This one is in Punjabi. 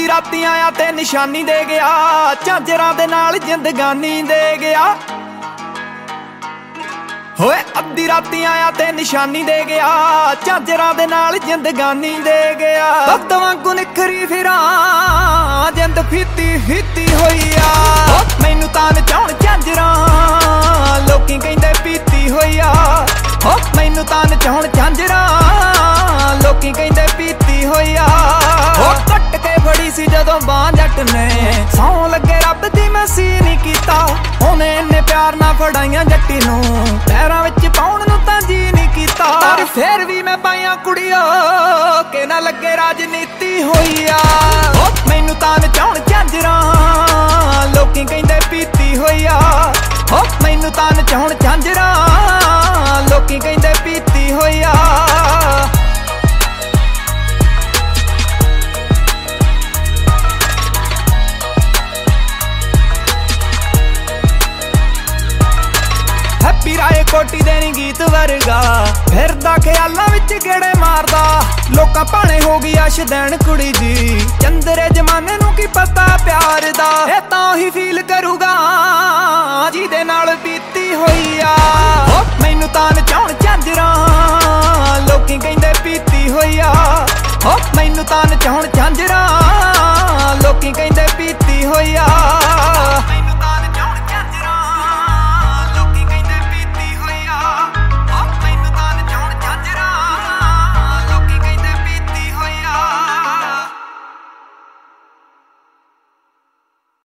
ਰਾਤੀ ਆਇਆ ਤੇ ਨਿਸ਼ਾਨੀ ਦੇ ਗਿਆ, ਝਾਂਜਰਾਂ ਦੇ ਨਾਲ ਜ਼ਿੰਦਗਾਨੀ ਦੇ ਗਿਆ। ਹੋਏ ਅੱਧੀ ਰਾਤੀ ਆਇਆ ਤੇ ਨਿਸ਼ਾਨੀ ਦੇ ਗਿਆ, ਝਾਂਜਰਾਂ ਦੇ ਨਾਲ ਜ਼ਿੰਦਗਾਨੀ ਦੇ ਗਿਆ। ਦੁੱਧ ਵਾਂਗੂ ਨਿਖਰੀ ਫਿਰਾਂ ਜਿੰਦ ਫੀਤੀ ਫੀਤੀ ਹੋਈ ਆ, ਮੈਨੂੰ ਤਾਂ ਨਚਾਉਣ ਝਾਂਜਰਾਂ ਲੋਕੀ ਕਹਿੰਦੇ ਪੀਤੀ ਹੋਈ ਆ। ਮੈਨੂੰ ਤਾਂ ਨਚਾਉਣ ਝਾਂਜਰਾਂ ਲੋਕੀ ਕਹਿੰਦੇ ਪੀਤੀ ਹੋਈ ਆ। ਕੱਟ ਕੇ ਫੜੀ ਸੀ ਜਦੋਂ ਬਾਂਹ ਜੱਟ ਨੇ, ਸੌਂ ਲੱਗੇ ਰੱਬ ਦੀ ਮੈਂ ਸੀ ਨਹੀਂ ਕੀਤਾ। ਉਹਨੇ ਇੰਨੇ ਪਿਆਰ ਨਾਲ ਫੜਾਈਆਂ ਜੱਟੀ ਨੂੰ, ਪੈਰਾਂ ਵਿੱਚ ਪਾਉਣ ਨੂੰ ਤਾਂ ਜੀ ਨਹੀਂ ਕੀਤਾ। ਪਰ ਫੇਰ ਵੀ ਮੈਂ ਪਾਈਆਂ ਕੁੜੀਓ ਕਿ ਨਾ ਲੱਗੇ ਰਾਜਨੀਤੀ ਹੋਈ ਆ। ਮੈਨੂੰ ਤਾਂ ਨਚਾਉਣ ਝਾਂਜਰਾਂ ਲੋਕੀ ਕਹਿੰਦੇ ਪੀਤੀ ਹੋਈ ਆ। ਮੈਨੂੰ ਤਾਂ ਨਚਾਉਣ ਝਾਂਜਰਾਂ ਲੋਕੀ ਕਹਿੰਦੇ ਪੀਤੀ ਹੋਈ ਆ। ਹੈਪੀ ਰਾਏ ਕੋਟੀ ਦੇ ਨੀ ਗੀਤ ਵਰਗਾ, ਫਿਰਦਾ ਖਿਆਲਾਂ ਵਿੱਚ ਗੇੜੇ ਮਾਰਦਾ। ਲੋਕਾਂ ਭਾਣੇ ਹੋ ਗਈ ਅਸ਼ਦੈਣ ਕੁੜੀ ਦੀ, ਚੰਦਰੇ ਜਮਾਨੇ ਨੂੰ ਕੀ ਪਤਾ ਪਿਆਰ ਦਾ। ਇਹ ਤਾਂ ਉਹੀ ਫੀਲ ਕਰੂਗਾ ਜਿਹਦੇ ਨਾਲ ਬੀਤੀ ਹੋਈ ਆ। ਮੈਨੂੰ ਤਾਂ ਨਚਾਉਣ ਝਾਂਜਰਾਂ ਲੋਕੀ ਕਹਿੰਦੇ ਪੀਤੀ ਹੋਈ ਆ। ਮੈਨੂੰ ਤਾਂ ਨਚਾਉਣ ਝਾਂਜਰਾਂ ਲੋਕੀ ਕਹਿੰਦੇ ਪੀਤੀ ਹੋਈ ਆ।